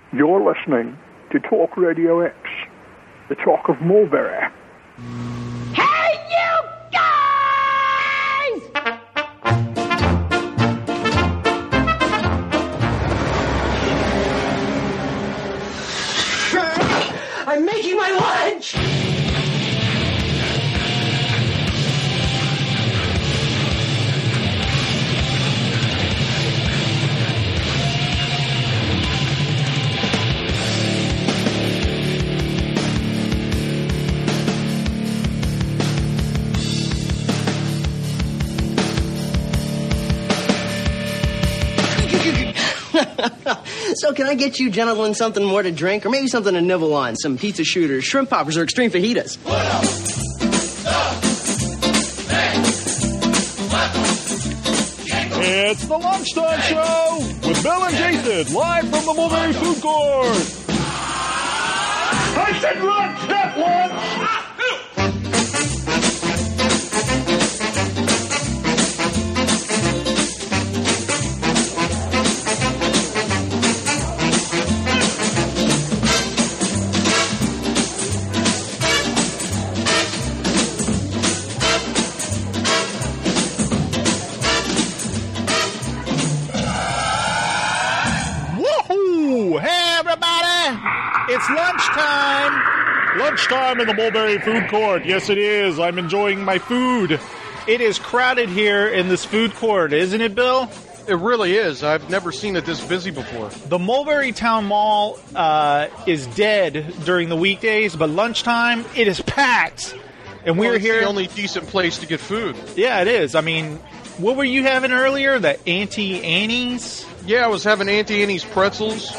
You're listening to Talk Radio X, the talk of Mulberry. Hey, you guys! I'm making my lunch! So can I get you gentlemen something more to drink, or maybe something to nibble on? Some pizza shooters, shrimp poppers, or extreme fajitas? It's the Lunchtime Show with Bill and Jason, live from the Mulberry Food Court. I said lunch, not lunch! It's lunchtime! Lunchtime in the Mulberry Food Court. Yes, it is. I'm enjoying my food. It is crowded here in this food court, isn't it, Bill? It really is. I've never seen it this busy before. The Mulberry Town Mall is dead during the weekdays, but lunchtime, it is packed. And we're here. It's the only decent place to get food. Yeah, it is. I mean, what were you having earlier? The Auntie Annie's? Yeah, I was having Auntie Annie's pretzels.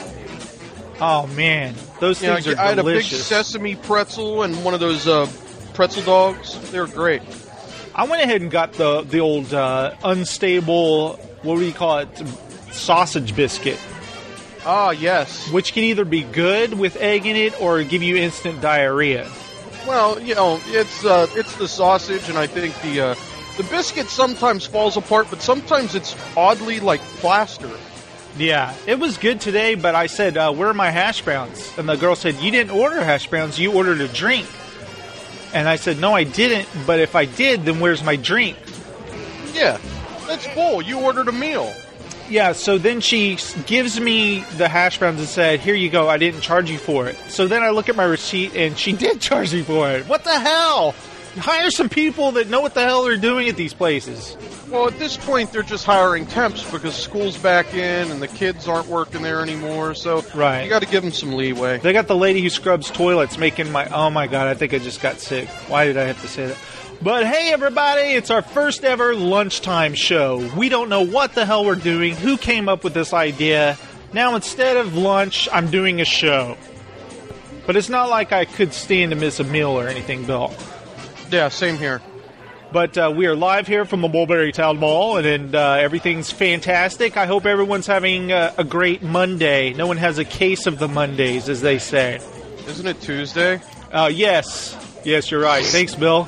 Oh, man. Those things are delicious. I had a big sesame pretzel and one of those pretzel dogs. They were great. I went ahead and got the old unstable, what do you call it, sausage biscuit. Ah, yes. Which can either be good with egg in it or give you instant diarrhea. Well, you know, it's the sausage, and I think the biscuit sometimes falls apart, but sometimes it's oddly like plaster. Yeah, it was good today, but I said, where are my hash browns? And the girl said, you didn't order hash browns, you ordered a drink. And I said, no, I didn't, but if I did, then where's my drink? Yeah, that's bull. You ordered a meal. Yeah, so then she gives me the hash browns and said, here you go, I didn't charge you for it. So then I look at my receipt, and she did charge me for it. What the hell? Hire some people that know what the hell they're doing at these places. Well, at this point, they're just hiring temps because school's back in and the kids aren't working there anymore, so right. You got to give them some leeway. They got the lady who scrubs toilets making my... Oh, my God, I think I just got sick. Why did I have to say that? But hey, everybody, it's our first ever lunchtime show. We don't know what the hell we're doing, who came up with this idea. Now, instead of lunch, I'm doing a show. But it's not like I could stand to miss a meal or anything, Bill. Yeah, same here. But we are live here from the Mulberry Town Mall, and everything's fantastic. I hope everyone's having a great Monday. No one has a case of the Mondays, as they say. Isn't it Tuesday? Yes. Yes, you're right. Thanks, Bill.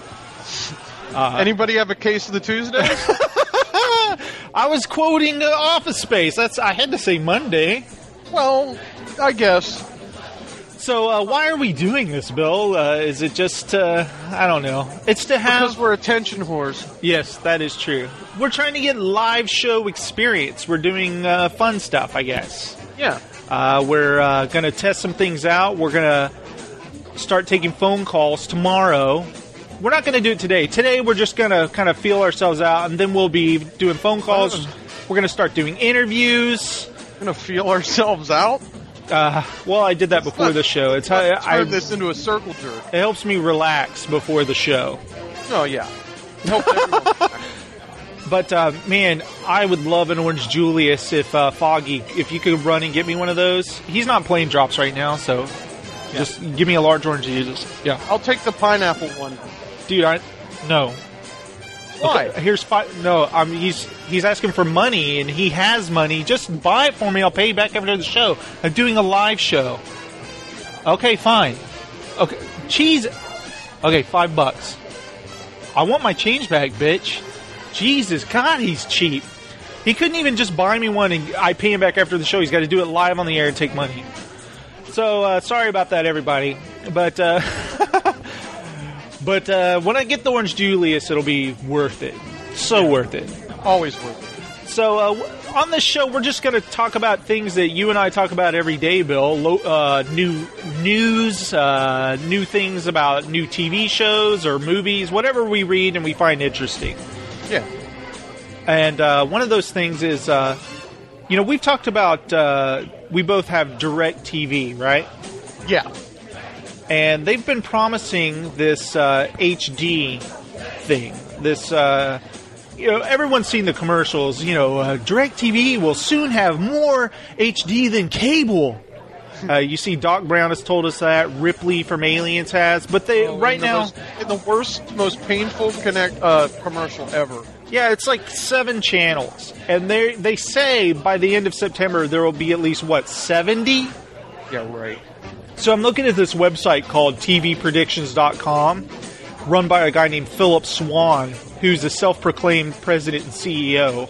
Anybody have a case of the Tuesdays? I was quoting Office Space. I had to say Monday. Well, I guess. So why are we doing this, Bill? Is it just, I don't know. It's to have... Because we're attention whores. Yes, that is true. We're trying to get live show experience. We're doing fun stuff, I guess. Yeah. We're going to test some things out. We're going to start taking phone calls tomorrow. We're not going to do it today. Today, we're just going to kind of feel ourselves out, and then we'll be doing phone calls. We're going to start doing interviews. Going to feel ourselves out? Well, I did that before the show. It's how turn this into a circle jerk. It helps me relax before the show. Oh, yeah. It helps everyone. But, man, I would love an Orange Julius if Foggy, if you could run and get me one of those. He's not playing drops right now, so just give me a large Orange Julius. Yeah. I'll take the pineapple one. Dude, no. Why? Okay, here's no. He's asking for money, and he has money. Just buy it for me. I'll pay you back after the show. I'm doing a live show. Okay, fine. Okay, cheese. Okay, $5. I want my change back, bitch. Jesus, God, he's cheap. He couldn't even just buy me one, and I pay him back after the show. He's got to do it live on the air and take money. So, sorry about that, everybody. But, when I get the Orange Julius, it'll be worth it. So worth it. Always worth it. So, on this show, we're just going to talk about things that you and I talk about every day, Bill. New news, new things about new TV shows or movies, whatever we read and we find interesting. Yeah. And one of those things is, we've talked about, we both have DirecTV, right? Yeah. And they've been promising this HD thing. This, everyone's seen the commercials. DirecTV will soon have more HD than cable. You see, Doc Brown has told us that. Ripley from Aliens has. But they in the worst, most painful commercial ever. Yeah, it's like 7 channels. And they say by the end of September there will be at least, 70? Yeah, right. So I'm looking at this website called tvpredictions.com, run by a guy named Philip Swan, who's a self-proclaimed president and CEO.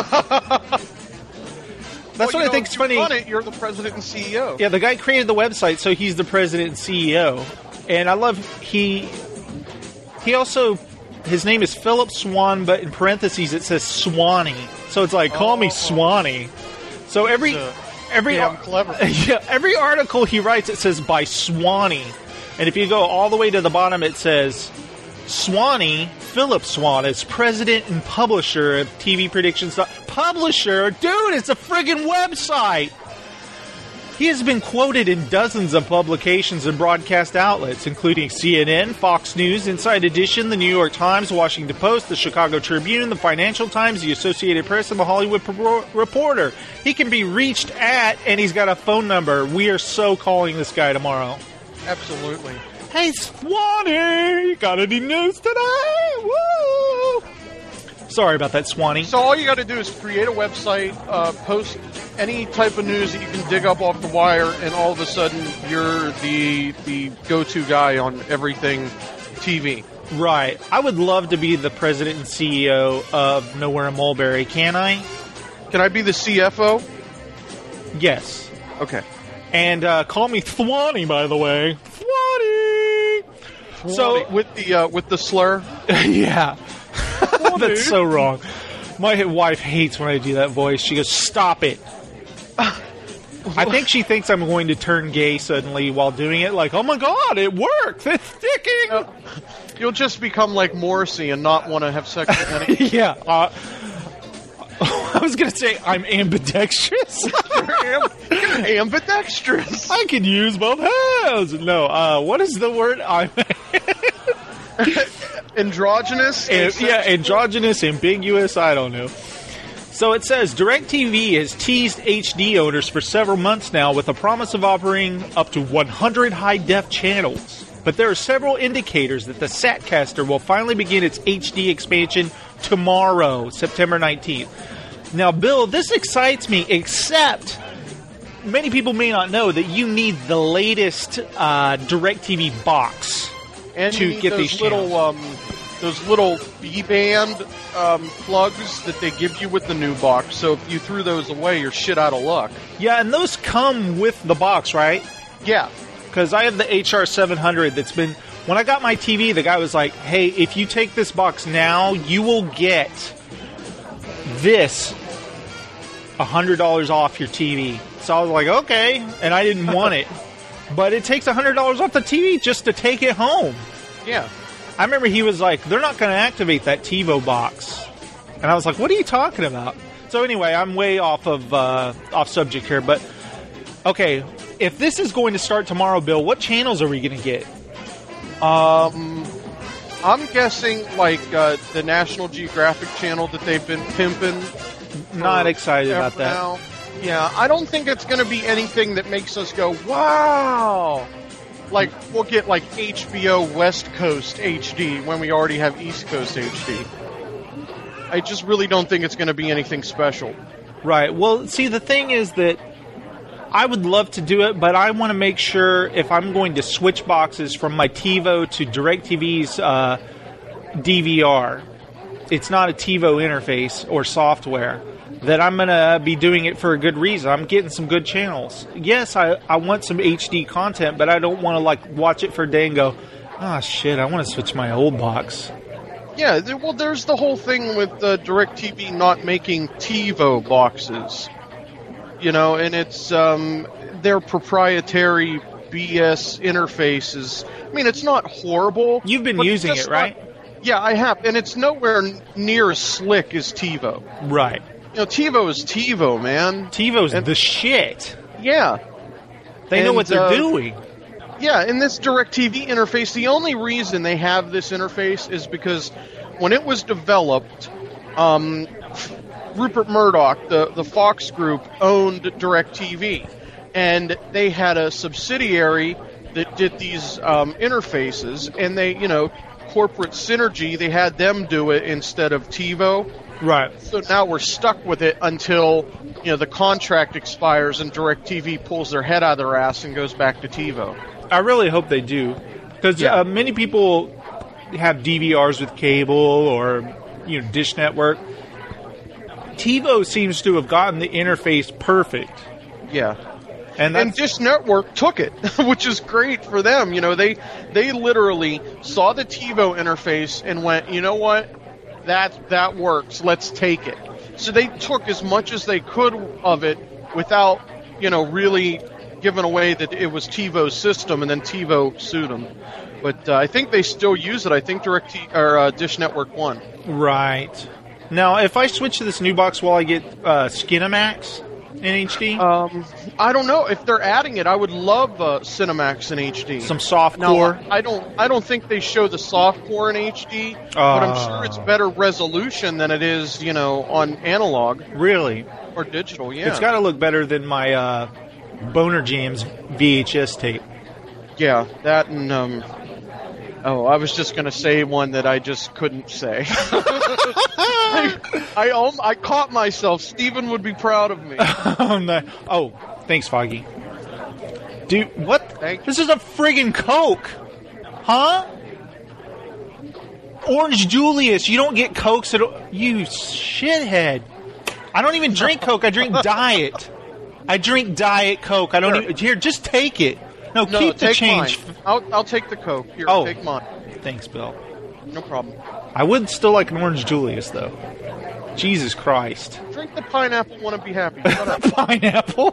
That's what I think's funny. On it, you're the president and CEO. Yeah, the guy created the website, so he's the president and CEO. And I love he also, his name is Philip Swan, but in parentheses it says Swanee. So it's like, call me Swanee. So every clever. Yeah, every article he writes, it says by Swanee. And if you go all the way to the bottom, it says Swanee, Philip Swan, is president and publisher of TV Predictions. Publisher? Dude, it's a friggin' website! He has been quoted in dozens of publications and broadcast outlets, including CNN, Fox News, Inside Edition, the New York Times, Washington Post, the Chicago Tribune, the Financial Times, the Associated Press, and the Hollywood Reporter. He can be reached at, and he's got a phone number. We are so calling this guy tomorrow. Absolutely. Hey, Swanee! Got any news today? Woo! Sorry about that, Swanee. So all you got to do is create a website, post any type of news that you can dig up off the wire, and all of a sudden you're the go-to guy on everything TV. Right. I would love to be the president and CEO of Nowhere in Mulberry. Can I? Can I be the CFO? Yes. Okay. And call me Swanee, by the way. Swanee! So with the slur? Yeah. That's so wrong. My wife hates when I do that voice. She goes, stop it. I think she thinks I'm going to turn gay suddenly while doing it. Like, oh my god, it worked! It's sticking! You'll just become like Morrissey and not want to have sex with any... Yeah. I was going to say I'm ambidextrous. You're ambidextrous. I can use both hands. No, what is the word? I'm... Androgynous? Androgynous, ambiguous, I don't know. So it says, DirecTV has teased HD owners for several months now with a promise of offering up to 100 high-def channels. But there are several indicators that the Satcaster will finally begin its HD expansion tomorrow, September 19th. Now, Bill, this excites me, except many people may not know that you need the latest DirecTV box to get these channels. Those little B-band plugs that they give you with the new box. So if you threw those away, you're shit out of luck. Yeah, and those come with the box, right? Yeah. Because I have the HR700 that's been... When I got my TV, the guy was like, hey, if you take this box now, you will get this $100 off your TV. So I was like, okay. And I didn't want it. But it takes $100 off the TV just to take it home. Yeah. I remember he was like, they're not going to activate that TiVo box. And I was like, what are you talking about? So anyway, I'm way off subject here. But, okay, if this is going to start tomorrow, Bill, what channels are we going to get? I'm guessing, like, the National Geographic channel that they've been pimping. Not excited about that. Now. Yeah, I don't think it's going to be anything that makes us go, wow! Like, we'll get, like, HBO West Coast HD when we already have East Coast HD. I just really don't think it's going to be anything special. Right. Well, see, the thing is that I would love to do it, but I want to make sure if I'm going to switch boxes from my TiVo to DirecTV's DVR, it's not a TiVo interface or software. that I'm going to be doing it for a good reason. I'm getting some good channels. Yes, I want some HD content, but I don't want to like watch it for a day and go, oh shit, I want to switch my old box. Yeah, well, there's the whole thing with DirecTV not making TiVo boxes. And it's their proprietary BS interfaces. I mean, it's not horrible. You've been using it, right? Yeah, I have, and it's nowhere near as slick as TiVo. Right. TiVo is TiVo, man. TiVo's the shit. Yeah. They know what they're doing. Yeah, in this DirecTV interface, the only reason they have this interface is because when it was developed, Rupert Murdoch, the Fox Group, owned DirecTV. And they had a subsidiary that did these interfaces, and they, corporate synergy, they had them do it instead of TiVo. Right. So now we're stuck with it until, the contract expires and DirecTV pulls their head out of their ass and goes back to TiVo. I really hope they do. Because many people have DVRs with cable or, Dish Network. TiVo seems to have gotten the interface perfect. Yeah. And Dish Network took it, which is great for them. They literally saw the TiVo interface and went, you know what? That works. Let's take it. So they took as much as they could of it without, really giving away that it was TiVo's system, and then TiVo sued them. But I think they still use it. I think Dish Network won. Right. Now, if I switch to this new box, will I get Skinamax in HD? I don't know. If they're adding it, I would love Cinemax in HD. Some softcore. Now, I don't think they show the softcore in HD, but I'm sure it's better resolution than it is, on analog. Really? Or digital, yeah. It's got to look better than my Boner Jams VHS tape. Yeah, that and I was just going to say one that I just couldn't say. I caught myself. Steven would be proud of me. Oh, thanks, Foggy. Dude, what? This is a friggin' Coke. Huh? Orange Julius. You don't get Cokes at all. You shithead. I don't even drink Coke. I drink Diet. I drink Diet Coke. I don't even... Here, just take it. No, keep the change. Mine. I'll take the Coke. Here, take mine. Thanks, Bill. No problem. I would still like an Orange Julius, though. Jesus Christ. Drink the pineapple one and be happy. Pineapple?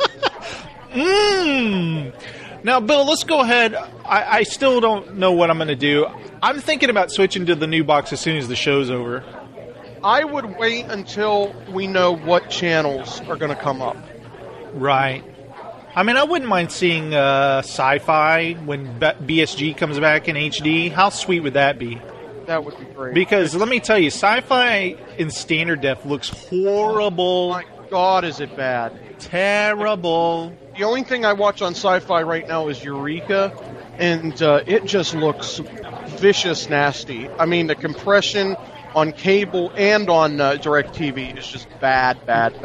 Mmm. Now, Bill, let's go ahead. I still don't know what I'm going to do. I'm thinking about switching to the new box as soon as the show's over. I would wait until we know what channels are going to come up. Right. I mean, I wouldn't mind seeing Sci-Fi when BSG comes back in HD. How sweet would that be? That would be great. Because let me tell you, Sci-Fi in standard def looks horrible. Oh my God, is it bad? Terrible. The only thing I watch on Sci-Fi right now is Eureka, and it just looks vicious nasty. I mean, the compression on cable and on DirecTV is just bad.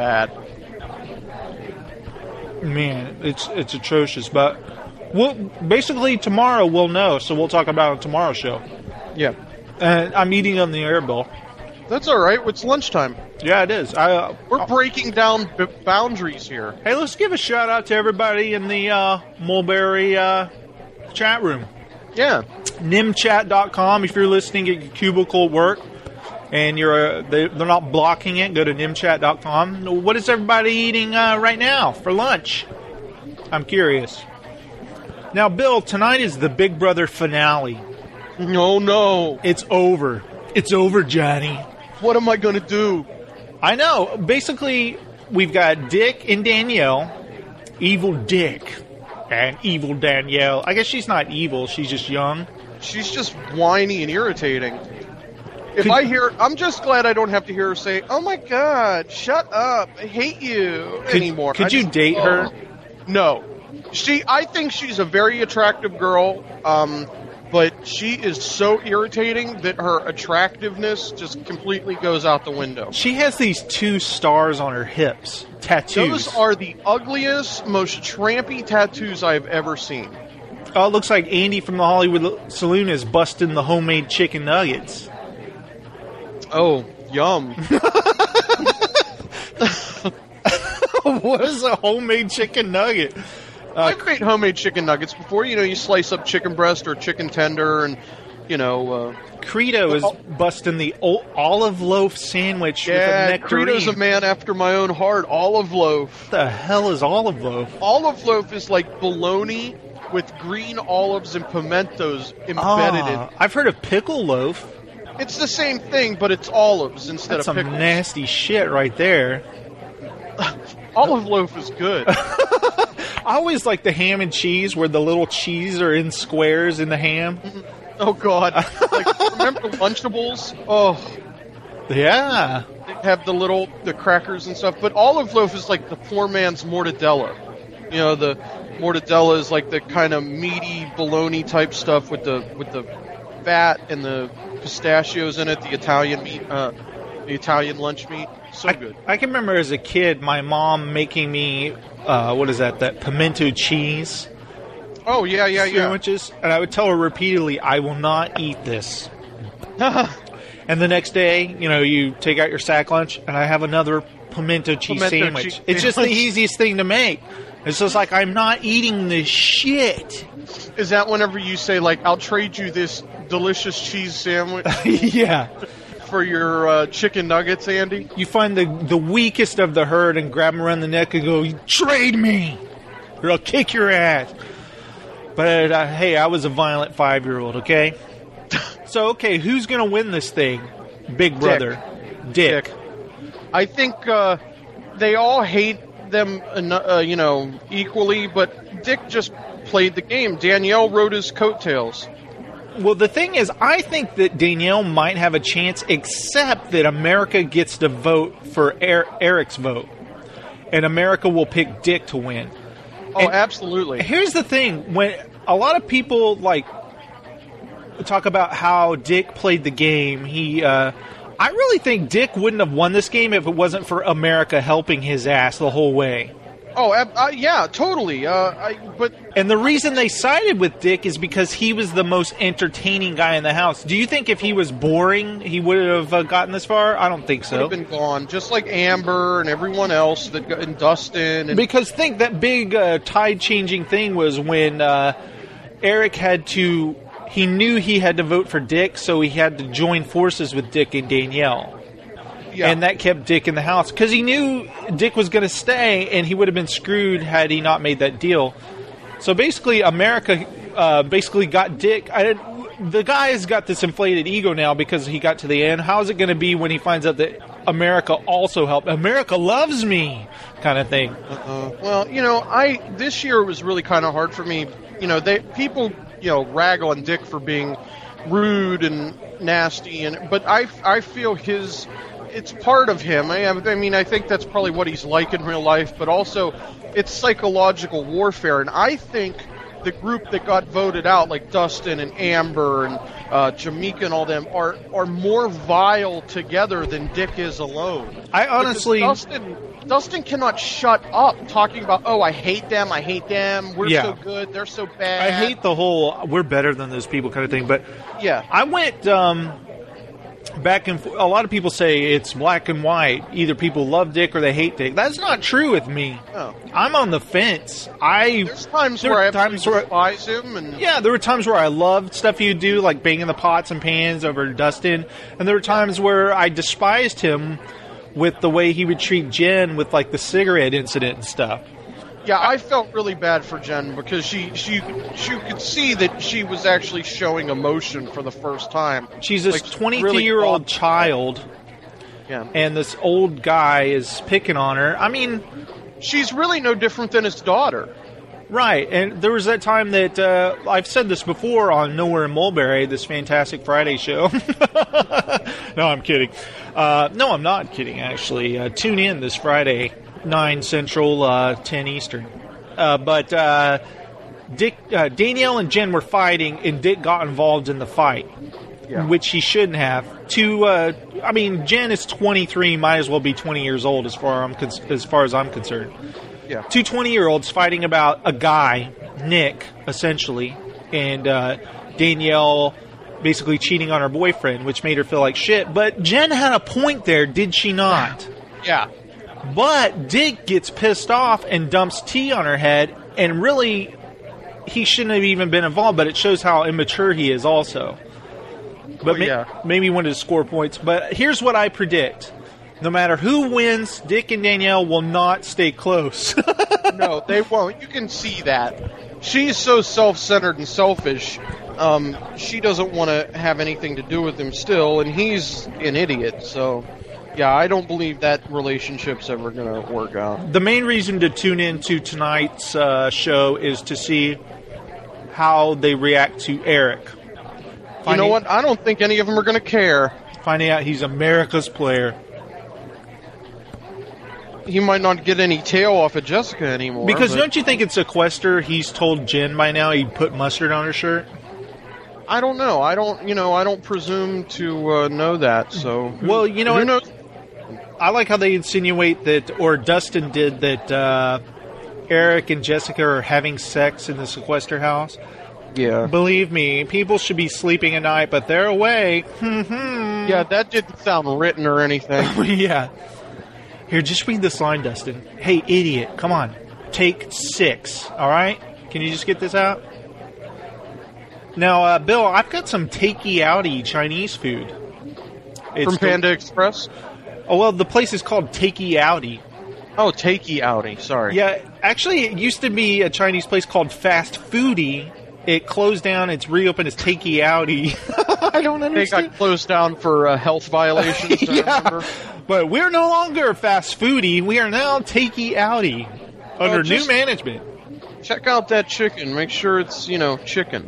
Man, it's atrocious. But basically tomorrow we'll know, so we'll talk about it on tomorrow's show. Yeah. And I'm eating on the air, Bill. That's all right. It's lunchtime. Yeah, it is. We're breaking down boundaries here. Hey, let's give a shout out to everybody in the Mulberry chat room. Yeah. nimchat.com. If you're listening at your cubicle at work and they're not blocking it, go to nimchat.com. What is everybody eating right now for lunch? I'm curious. Now, Bill, tonight is the Big Brother finale. Oh, no. It's over. It's over, Johnny. What am I going to do? I know. Basically, we've got Dick and Danielle. Evil Dick and evil Danielle. I guess she's not evil. She's just young. She's just whiny and irritating. I'm just glad I don't have to hear her say, "Oh my God, shut up, I hate you," anymore. Could you date her? No. I think she's a very attractive girl, but she is so irritating that her attractiveness just completely goes out the window. She has these 2 stars on her hips, tattoos. Those are the ugliest, most trampy tattoos I've ever seen. Oh, it looks like Andy from the Hollywood Saloon is busting the homemade chicken nuggets. Oh, yum. What is a homemade chicken nugget? I've made homemade chicken nuggets before. You know, you slice up chicken breast or chicken tender and, you know... Credo is busting the olive loaf sandwich with a nectarine. Credo's a man after my own heart. Olive loaf. What the hell is olive loaf? Olive loaf is like bologna with green olives and pimentos embedded in. I've heard of pickle loaf. It's the same thing, but it's olives instead That's of pickles. some nasty shit right there. Olive loaf is good. I always like the ham and cheese where the little cheese are in squares in the ham. Oh, God. Like, remember Lunchables? Oh. Yeah. They have the crackers and stuff. But olive loaf is like the poor man's mortadella. You know, the mortadella is like the kind of meaty bologna type stuff with the fat and the pistachios in it, the Italian meat, the Italian lunch meat. So good. I can remember as a kid my mom making me, that pimento cheese. Oh, yeah. Sandwiches. And I would tell her repeatedly, I will not eat this. And the next day, you know, you take out your sack lunch, and I have another pimento cheese sandwich. It's just the easiest thing to make. It's just like, I'm not eating this shit. Is that whenever you say, like, I'll trade you this delicious cheese sandwich? Yeah. For your chicken nuggets, Andy? You find the weakest of the herd and grab them around the neck and go, trade me, or I'll kick your ass. But, hey, I was a violent 5-year-old, okay? So, okay, who's going to win this thing? Big brother. Dick. I think they all hate them, equally, but Dick just played the game. Danielle rode his coattails. Well, the thing is, I think that Danielle might have a chance, except that America gets to vote for Eric's vote. And America will pick Dick to win. Oh, and absolutely. Here's the thing. When a lot of people, talk about how Dick played the game, I really think Dick wouldn't have won this game if it wasn't for America helping his ass the whole way. Oh, yeah, totally. And the reason they sided with Dick is because he was the most entertaining guy in the house. Do you think if he was boring, he would have gotten this far? I don't think so. Would have been gone, just like Amber and everyone else and Dustin. And because think that big tide-changing thing was when Eric he knew he had to vote for Dick, so he had to join forces with Dick and Danielle. Yeah. And that kept Dick in the house because he knew Dick was going to stay, and he would have been screwed had he not made that deal. So basically, America got Dick. The guy's got this inflated ego now because he got to the end. How is it going to be when he finds out that America also helped? America loves me, kind of thing. Well, this year was really kind of hard for me. People rag on Dick for being rude and nasty, but I feel it's part of him. I mean, I think that's probably what he's like in real life, but also it's psychological warfare. And I think the group that got voted out, like Dustin and Amber and Jamaica and all them, are more vile together than Dick is alone. I honestly... Dustin cannot shut up talking about, I hate them, we're so good, they're so bad. I hate the whole, we're better than those people kind of thing, but yeah. I went back and forth. A lot of people say it's black and white. Either people love Dick or they hate Dick. That's not true with me. No. I'm on the fence. There's times where I despise him. And yeah, there were times where I loved stuff he'd do, like banging the pots and pans over Dustin, and there were times where I despised him with the way he would treat Jen with, the cigarette incident and stuff. Yeah, I felt really bad for Jen because she could see that she was actually showing emotion for the first time. She's this 23-year-old child, and this old guy is picking on her. I mean... She's really no different than his daughter. Right, and there was that time that, I've said this before on Nowhere in Mulberry, this fantastic Friday show. No, I'm kidding. No, I'm not kidding, actually. Tune in this Friday, 9 Central, 10 Eastern. But Danielle and Jen were fighting, and Dick got involved in the fight, which he shouldn't have. Jen is 23, might as well be 20 years old as far as I'm concerned. Yeah. 2 20-year-olds fighting about a guy, Nick, essentially, and Danielle basically cheating on her boyfriend, which made her feel like shit. But Jen had a point there, did she not? Yeah. But Dick gets pissed off and dumps tea on her head, and really, he shouldn't have even been involved, but it shows how immature he is also. But maybe he wanted to score points. But here's what I predict. No matter who wins, Dick and Danielle will not stay close. No, they won't. You can see that. She's so self-centered and selfish. She doesn't want to have anything to do with him still, and he's an idiot. So, yeah, I don't believe that relationship's ever going to work out. The main reason to tune in to tonight's show is to see how they react to Eric. You know what? I don't think any of them are going to care. Finding out he's America's player. He might not get any tail off of Jessica anymore. Because don't you think it's sequester? He's told Jen by now he'd put mustard on her shirt. I don't know. I don't presume to know that. So well, you know, who knows? I like how they insinuate that, or Dustin did, that Eric and Jessica are having sex in the sequester house. Yeah. Believe me, people should be sleeping at night, but they're awake. Yeah, that didn't sound written or anything. Yeah. Here, just read this line, Dustin. Hey, idiot, come on. Take 6, all right? Can you just get this out? Now, Bill, I've got some takey-outy Chinese food. From Panda Express? Oh, well, the place is called Takey-Outy. Oh, Takey-Outy, sorry. Yeah, actually, it used to be a Chinese place called Fast Foodie. It closed down. It's reopened as Takey-Outy. I don't understand. They got closed down for health violations, I remember. But we're no longer Fast Foodie. We are now Takey-Outy under new management. Check out that chicken. Make sure it's, chicken.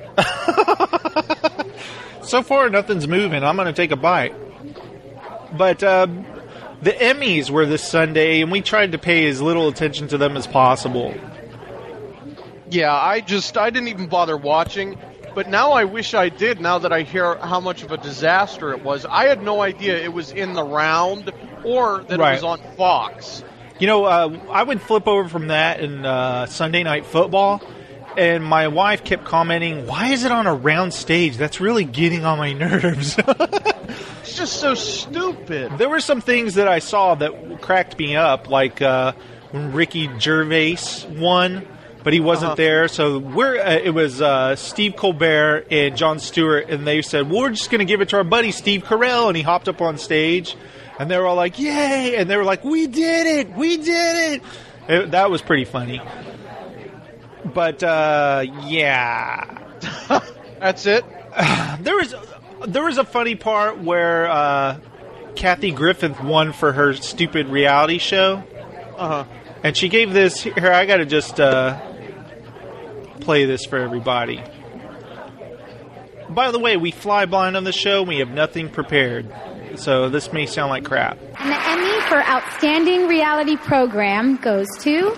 So far, nothing's moving. I'm going to take a bite. But the Emmys were this Sunday, and we tried to pay as little attention to them as possible. Yeah, I didn't even bother watching. But now I wish I did, now that I hear how much of a disaster it was. I had no idea it was in the round or that it was on Fox. You know, I would flip over from that in Sunday Night Football, and my wife kept commenting, why is it on a round stage? That's really getting on my nerves. It's just so stupid. There were some things that I saw that cracked me up, like when Ricky Gervais won, but he wasn't there. So it was Steve Colbert and Jon Stewart, and they said, well, we're just going to give it to our buddy Steve Carell, and he hopped up on stage. And they were all like, yay! And they were like, we did it! We did it! That was pretty funny. But, yeah. That's it? There was a funny part where Kathy Griffin won for her stupid reality show. And she gave this... Here, I gotta just play this for everybody. By the way, we fly blind on the show. We have nothing prepared. So this may sound like crap. And the Emmy for Outstanding Reality Program goes to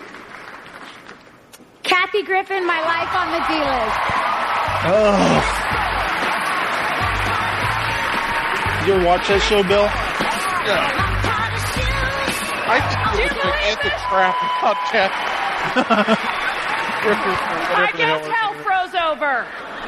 Kathy Griffin, My Life on the D-List. Oh. You ever watch that show, Bill? Yeah. I think it was gigantic crap about Kathy Griffin. I guess hell froze over.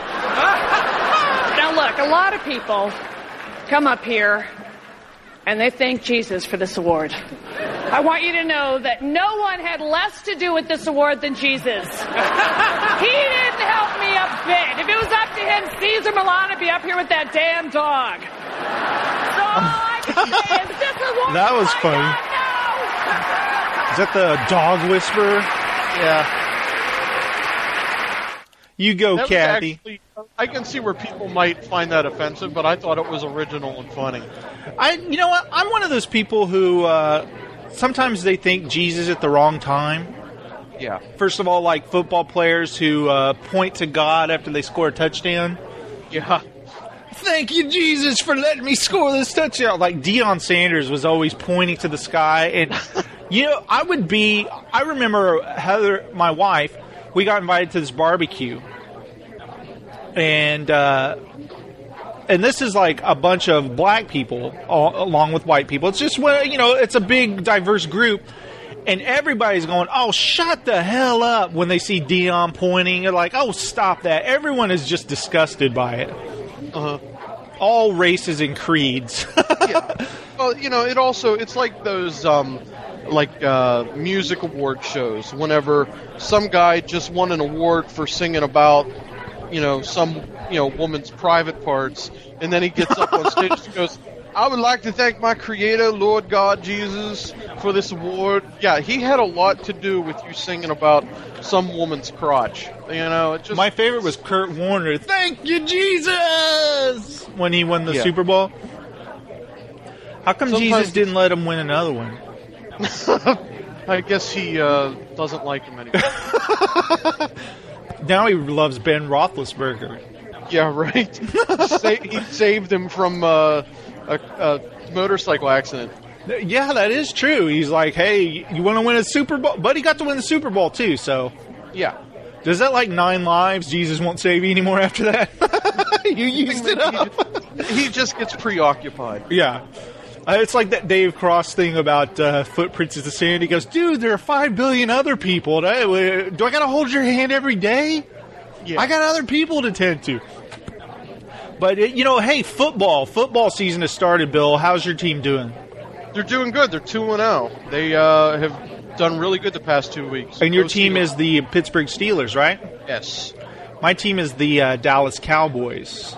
Now look, a lot of people come up here and they thank Jesus for this award. I want you to know that no one had less to do with this award than Jesus. He didn't help me a bit. If it was up to him, Caesar Milan would be up here with that damn dog. So all I can say is this award. That was funny. Is that the dog whisperer? Yeah. You go, Kathy. Actually, I can see where people might find that offensive, but I thought it was original and funny. You know what? I'm one of those people who sometimes they think Jesus at the wrong time. Yeah. First of all, like football players who point to God after they score a touchdown. Yeah. Thank you, Jesus, for letting me score this touchdown. Like Deion Sanders was always pointing to the sky. And, I remember Heather, my wife, we got invited to this barbecue. And this is like a bunch of black people along with white people. It's just, it's a big, diverse group. And everybody's going, oh, shut the hell up when they see Deion pointing. They're like, oh, stop that. Everyone is just disgusted by it. All races and creeds. Yeah. Well, it's like those music award shows. Whenever some guy just won an award for singing about, some woman's private parts, and then he gets up on stage and goes, "I would like to thank my Creator, Lord God Jesus, for this award." Yeah, he had a lot to do with you singing about some woman's crotch. My favorite was Kurt Warner. "Thank you, Jesus," when he won the Super Bowl. How come Jesus didn't let him win another one? I guess he doesn't like him anymore. Now he loves Ben Roethlisberger. Yeah, right. He saved him from a motorcycle accident. Yeah, that is true. He's like, "Hey, you want to win a Super Bowl?" But he got to win the Super Bowl too, so... Yeah. Does that 9 lives? Jesus won't save you anymore after that? You used it up. He just gets preoccupied. Yeah. It's like that Dave Cross thing about Footprints of the Sand. He goes, "Dude, there are 5 billion other people. Do I got to hold your hand every day? Yeah. I got other people to tend to." But, hey, football season has started, Bill. How's your team doing? They're doing good. They're 2-0. They have done really good the past 2 weeks. And your team is the Pittsburgh Steelers, right? Yes. My team is the Dallas Cowboys.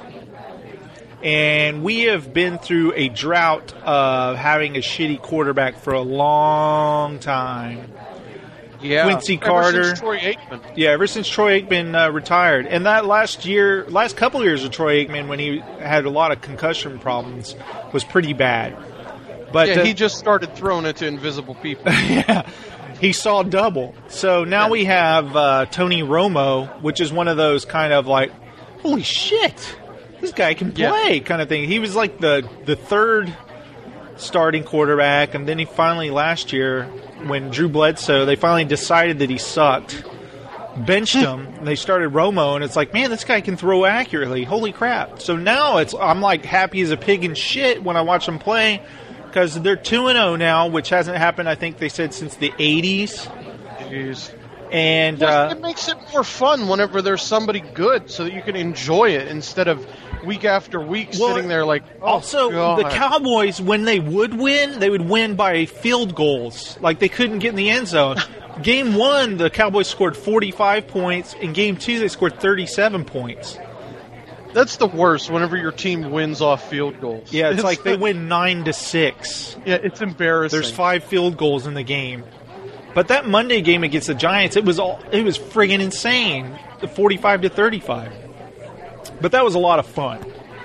And we have been through a drought of having a shitty quarterback for a long time. Yeah, Quincy Carter. Ever since Troy Aikman. Yeah, ever since Troy Aikman retired. And that last couple of years of Troy Aikman, when he had a lot of concussion problems, was pretty bad. But he just started throwing it to invisible people. Yeah, he saw double. So now we have Tony Romo, which is one of those kind of like, holy shit, this guy can play kind of thing. He was like the third starting quarterback, and then he finally last year, when Drew Bledsoe, they finally decided that he sucked, benched him, and they started Romo, and it's like, man, this guy can throw accurately. Holy crap. So now I'm like happy as a pig in shit when I watch them play, because they're 2-0 now, which hasn't happened, I think they said, since the 80s. Jeez. And it makes it more fun whenever there's somebody good, so that you can enjoy it instead of week after week sitting there like, oh, also, God. The Cowboys, when they would win by field goals. Like, they couldn't get in the end zone. Game 1, the Cowboys scored 45 points. In Game 2, they scored 37 points. That's the worst, whenever your team wins off field goals. Yeah, it's like they win 9-6. Yeah, it's embarrassing. There's 5 field goals in the game. But that Monday game against the Giants, it was friggin' insane. 45-35. But that was a lot of fun.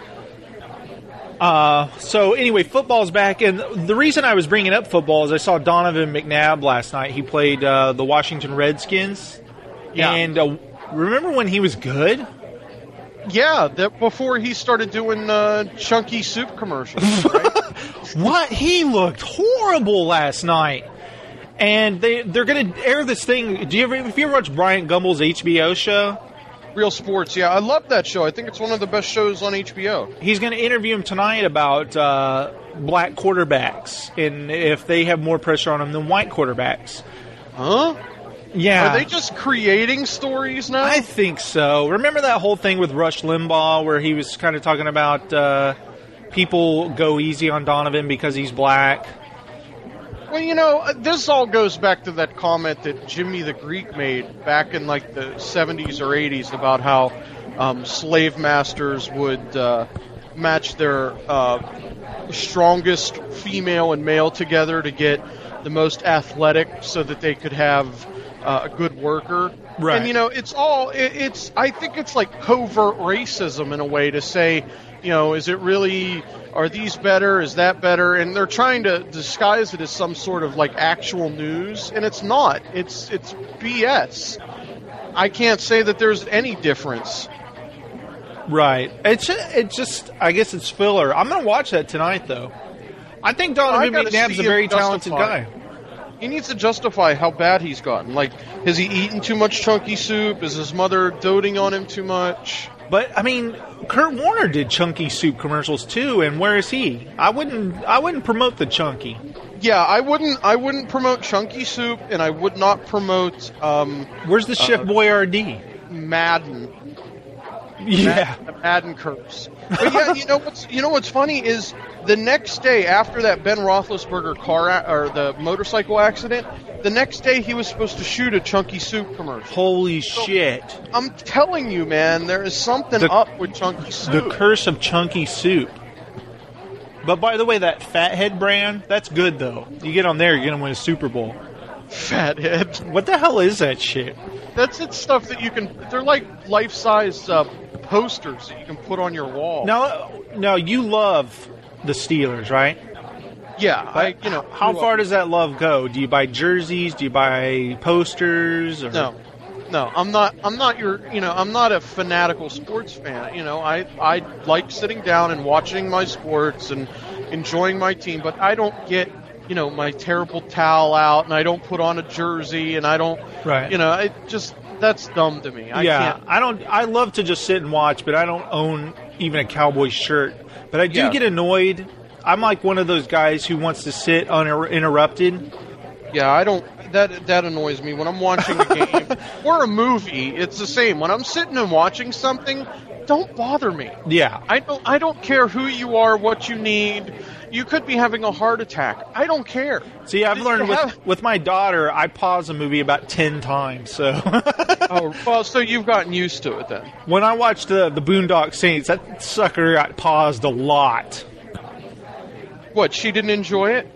So anyway, football's back, and the reason I was bringing up football is I saw Donovan McNabb last night. He played the Washington Redskins. Yeah. And remember when he was good? Yeah, before he started doing chunky soup commercials. Right? What? He looked horrible last night. And they're going to air this thing. Have you ever watched Bryant Gumbel's HBO show? Real Sports, yeah. I love that show. I think it's one of the best shows on HBO. He's going to interview him tonight about black quarterbacks and if they have more pressure on them than white quarterbacks. Huh? Yeah. Are they just creating stories now? I think so. Remember that whole thing with Rush Limbaugh where he was kind of talking about people go easy on Donovan because he's black? Well, this all goes back to that comment that Jimmy the Greek made back in like the 70s or 80s about how slave masters would match their strongest female and male together to get the most athletic so that they could have a good worker. Right. And, it's I think it's like covert racism in a way to say, is it really... Are these better? Is that better? And they're trying to disguise it as some sort of like actual news, and it's not. It's BS. I can't say that there's any difference. Right. It's just I guess it's filler. I'm going to watch that tonight, though. I think Donovan McNabb's a very talented guy. He needs to justify how bad he's gotten. Like, has he eaten too much chunky soup? Is his mother doting on him too much? But I mean, Kurt Warner did chunky soup commercials too, and where is he? I wouldn't promote the chunky. Yeah, I wouldn't promote chunky soup, and I would not promote. Where's the Chef Boyardee? Madden. Yeah. The Madden curse. But yeah, you know what's funny is the next day after that Ben Roethlisberger or the motorcycle accident, the next day he was supposed to shoot a Chunky Soup commercial. Holy shit. I'm telling you, man, there is something up with Chunky Soup. The curse of Chunky Soup. But by the way, that Fathead brand, that's good though. You get on there, you're going to win a Super Bowl. Fathead. What the hell is that shit? It's stuff that you can, they're like life-size posters that you can put on your wall. Now you love the Steelers, right? Yeah, how far does that love go? Do you buy jerseys? Do you buy posters? Or? No, I'm not I'm not a fanatical sports fan. I like sitting down and watching my sports and enjoying my team, but I don't get, my terrible towel out, and I don't put on a jersey, and I don't, right. That's dumb to me. I love to just sit and watch, but I don't own even a Cowboys shirt. But I do get annoyed. I'm like one of those guys who wants to sit uninterrupted. Yeah, I don't. That annoys me when I'm watching a game or a movie. It's the same. When I'm sitting and watching something, don't bother me. Yeah, I don't care who you are, what you need. You could be having a heart attack. I don't care. See, I've learned with my daughter, I pause a movie about 10 times. So. Oh, well, so you've gotten used to it then. When I watched the Boondock Saints, that sucker got paused a lot. What, she didn't enjoy it?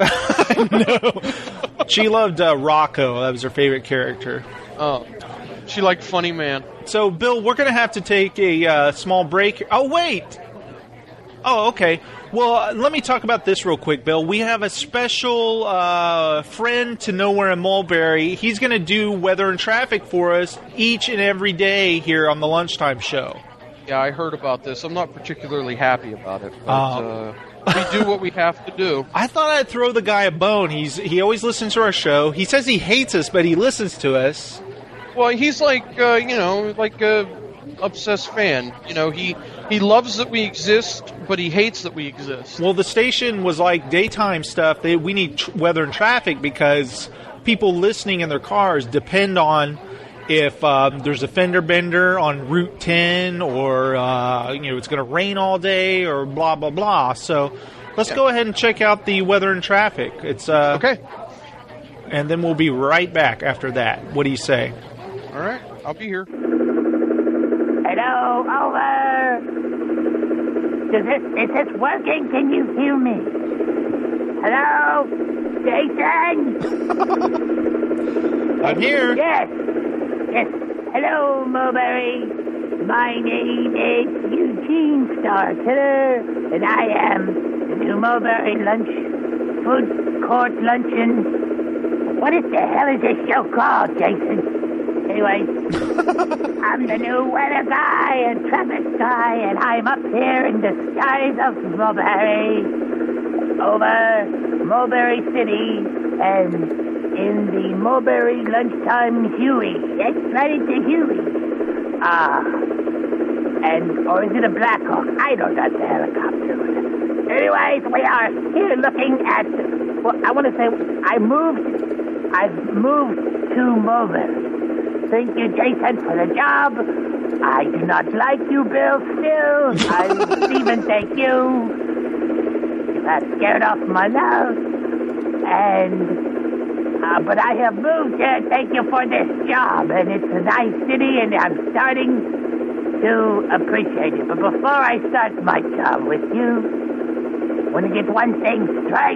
No. She loved Rocco. That was her favorite character. Oh. She liked Funny Man. So, Bill, we're going to have to take a small break. Oh, wait. Oh, okay. Well, let me talk about this real quick, Bill. We have a special friend to Nowhere in Mulberry. He's going to do weather and traffic for us each and every day here on the Lunchtime Show. Yeah, I heard about this. I'm not particularly happy about it, but we do what we have to do. I thought I'd throw the guy a bone. He always listens to our show. He says he hates us, but he listens to us. Well, he's like, like a obsessed fan. He loves that we exist, but he hates that we exist. Well, the station was like daytime stuff. We need weather and traffic because people listening in their cars depend on if there's a fender bender on Route 10 or, it's going to rain all day or blah, blah, blah. So let's go ahead and check out the weather and traffic. It's okay. And then we'll be right back after that. What do you say? All right. I'll be here. Hello, over. Is this working? Can you hear me? Hello? Jason? I'm here. Yes. Hello, Mulberry. My name is Eugene Star Killer, and I am the new Mulberry Food Court Luncheon. What the hell is this show called, Jason? Anyway, I'm the new weather guy and traffic guy, and I'm up here in the skies of Mulberry, over Mulberry City, and in the Mulberry Lunchtime Huey. That's right, it's a Huey. Or is it a Blackhawk? I don't know, the helicopter. Anyways, we are here looking at, I want to say, I've moved to Mulberry. Thank you, Jason, for the job. I do not like you, Bill, still. Stephen, thank you. You got scared off my love. But I have moved here. Thank you for this job. And it's a nice city, and I'm starting to appreciate it. But before I start my job with you, I want to get one thing straight.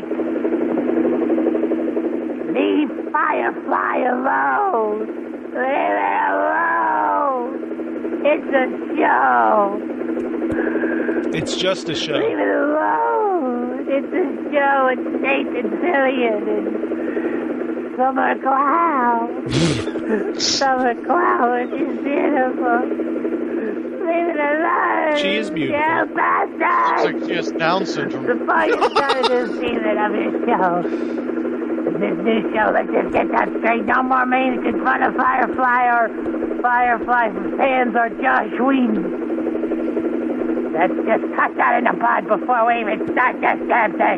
Leave Firefly alone. Leave it alone. It's a show. It's just a show. Leave it alone. It's a show. It's Nathan Fillion and Summer Cloud. Summer Cloud is beautiful. Leave it alone. She is beautiful. Yeah, bastard. Looks like she has Down syndrome. Before you started to see that of your show. This new show, let's just get that straight. No more making fun of Firefly or Firefly fans or Josh Whedon. Let's just cut that in the pod before we even start this damn thing.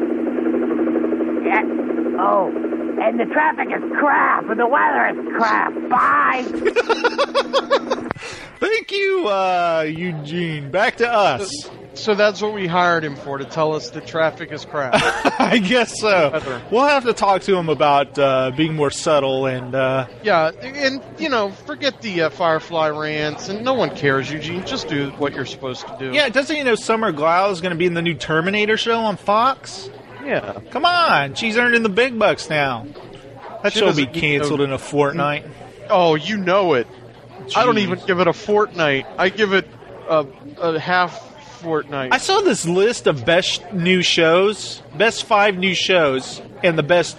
Yeah. Oh, and the traffic is crap, and the weather is crap. Bye. Thank you. Eugene. Back to us. So that's what we hired him for, to tell us that traffic is crap. I guess so. We'll have to talk to him about being more subtle and... Yeah, and, forget the Firefly rants, and no one cares, Eugene. Just do what you're supposed to do. Yeah, doesn't Summer Glau is going to be in the new Terminator show on Fox? Yeah. Come on, she's earning the big bucks now. That show will be canceled in a fortnight. Oh, you know it. Jeez. I don't even give it a fortnight. I give it a half fortnight. I saw this list of best 5 new shows, and the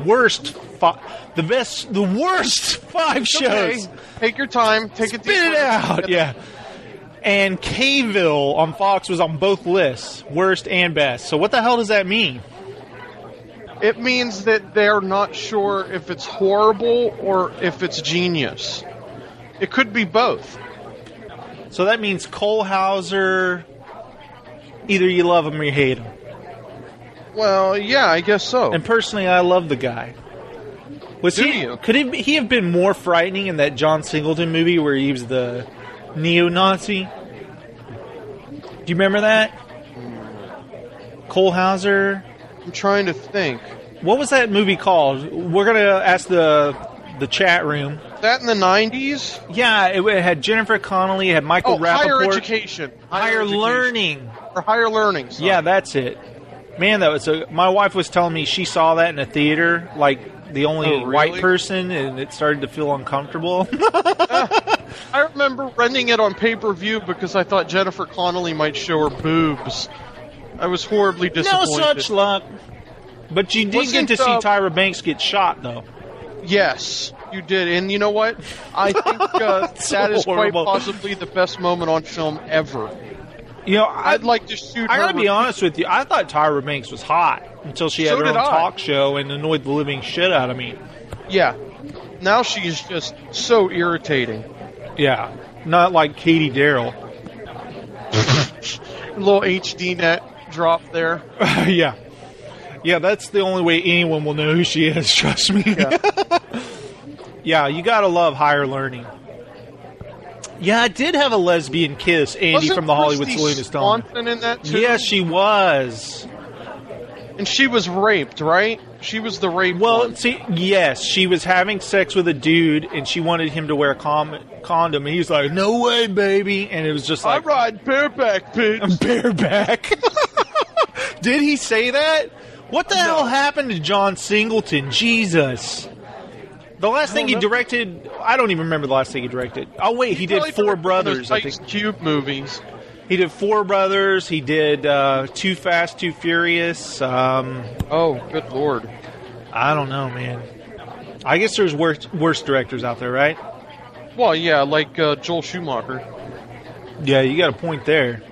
worst 5 shows. Okay. Take your time. Take it. Spit it out. Yeah. And K-ville on Fox was on both lists, worst and best. So what the hell does that mean? It means that they're not sure if it's horrible or if it's genius. It could be both. So that means Cole Hauser, either you love him or you hate him. Well, yeah, I guess so. And personally, I love the guy. Could he have been more frightening in that John Singleton movie where he was the neo-Nazi? Do you remember that? Cole Hauser? I'm trying to think. What was that movie called? We're going to ask the chat room. That in the 90s? Yeah, it had Jennifer Connelly, it had Michael Rappaport. Higher Education. Higher Learning. Or Higher Learning. Sorry. Yeah, that's it. Man, my wife was telling me she saw that in a theater, like the only white person, and it started to feel uncomfortable. I remember renting it on pay-per-view because I thought Jennifer Connelly might show her boobs. I was horribly disappointed. No such luck. But you did get to see Tyra Banks get shot, though. Yes, you did. And you know what? I think that is quite possibly the best moment on film ever. I'd like to shoot her. I gotta be honest with you. I thought Tyra Banks was hot until she had her own talk show and annoyed the living shit out of me. Yeah. Now she's just so irritating. Yeah. Not like Katie Darrell. A little HD net drop there. Yeah. Yeah, that's the only way anyone will know who she is, trust me. Yeah, yeah, you gotta love Higher Learning. Yeah, I did have a lesbian kiss, Andy from the Hollywood Saloon is telling me. In that too? Yes, she was. And she was raped, right? She was the raped one. See, yes, she was having sex with a dude, and she wanted him to wear a condom, and he's like, "No way, baby!" And it was just like, "I ride bareback, bitch." Bareback. Did he say that? What the hell happened to John Singleton? Jesus. The last thing he directed, I don't even remember the last thing he directed. Oh, wait, he did Four Brothers. I think Cube movies. He did Four Brothers. He did Too Fast, Too Furious. Oh, good Lord. I don't know, man. I guess there's worse directors out there, right? Well, yeah, like Joel Schumacher. Yeah, you got a point there.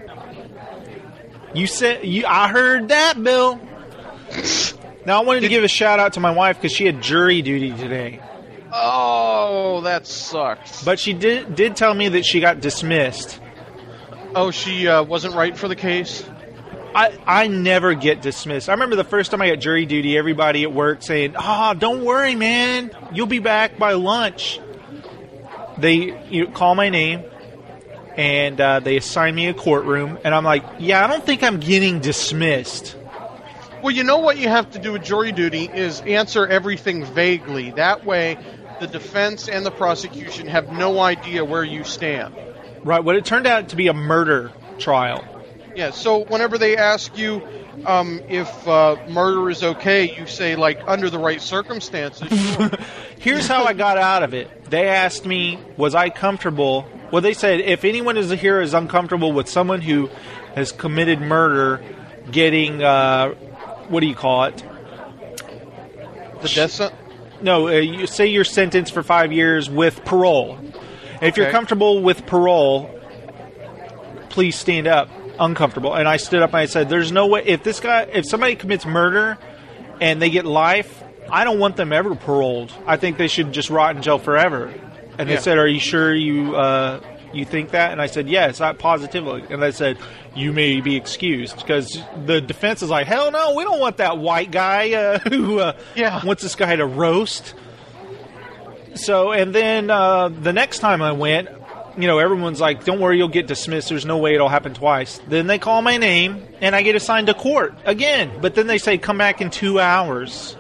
I heard that, Bill. Now, I wanted to give a shout-out to my wife because she had jury duty today. Oh, that sucks. But she did tell me that she got dismissed. Oh, she wasn't right for the case? I never get dismissed. I remember the first time I got jury duty, everybody at work saying, don't worry, man. You'll be back by lunch. They call my name, and they assign me a courtroom, and I'm like, yeah, I don't think I'm getting dismissed. Well, you know what you have to do with jury duty is answer everything vaguely. That way, the defense and the prosecution have no idea where you stand. Right. Well, it turned out to be a murder trial. Yeah, so whenever they ask you if murder is okay, you say, like, under the right circumstances. Sure. Here's how I got out of it. They asked me, was I comfortable? Well, they said, if anyone here is uncomfortable with someone who has committed murder getting... what do you call it? The death sentence? No, you say you're sentenced for 5 years with parole. If you're comfortable with parole, please stand up. Uncomfortable. And I stood up and I said, there's no way, if somebody commits murder and they get life, I don't want them ever paroled. I think they should just rot in jail forever. And they said, are you sure you think that? And I said, yes, positively. And they said, you may be excused. Because the defense is like, hell no, we don't want that white guy who wants this guy to roast. So, and then the next time I went, everyone's like, don't worry, you'll get dismissed. There's no way it'll happen twice. Then they call my name, and I get assigned to court again. But then they say, come back in 2 hours.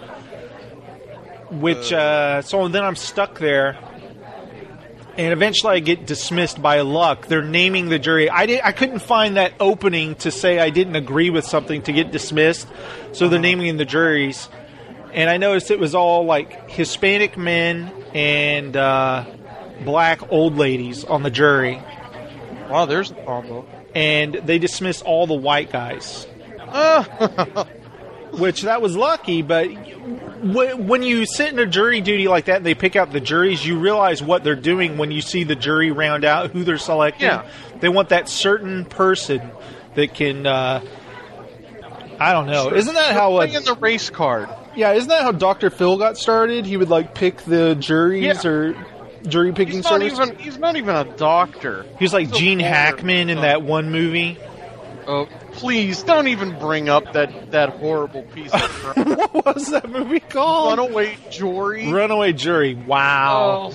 So then I'm stuck there. And eventually I get dismissed by luck. They're naming the jury. I couldn't find that opening to say I didn't agree with something to get dismissed. So they're naming the juries. And I noticed it was all like Hispanic men and black old ladies on the jury. Wow, there's a combo. And they dismissed all the white guys. Which, that was lucky, but when you sit in a jury duty like that and they pick out the juries, you realize what they're doing when you see the jury round out who they're selecting. Yeah. They want that certain person that can, I don't know. Sure. Isn't that how... in the race card. Yeah, isn't that how Dr. Phil got started? He would, pick the juries or jury picking service? He's not even a doctor. He was like Gene Hackman in that one movie. Oh, please, don't even bring up that horrible piece of crap. What was that movie called? Runaway Jury. Runaway Jury. Wow.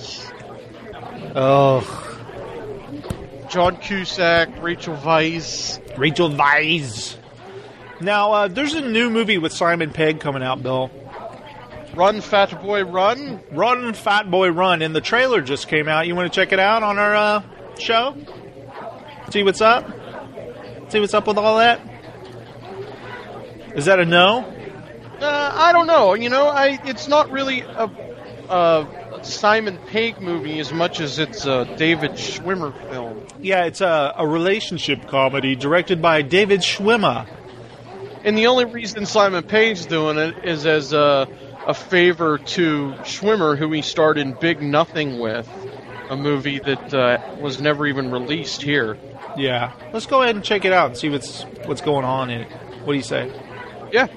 Oh. John Cusack, Rachel Weisz. Now, there's a new movie with Simon Pegg coming out, Bill. Run, Fat Boy, Run? Run, Fat Boy, Run. And the trailer just came out. You want to check it out on our show? See what's up? See what's up with all that? Is that a no? I don't know. It's not really a Simon Pegg movie as much as it's a David Schwimmer film. Yeah, it's a relationship comedy directed by David Schwimmer. And the only reason Simon Pegg's doing it is as a favor to Schwimmer, who he starred in Big Nothing with, a movie that was never even released here. Yeah. Let's go ahead and check it out and see what's going on in it. What do you say? Yeah.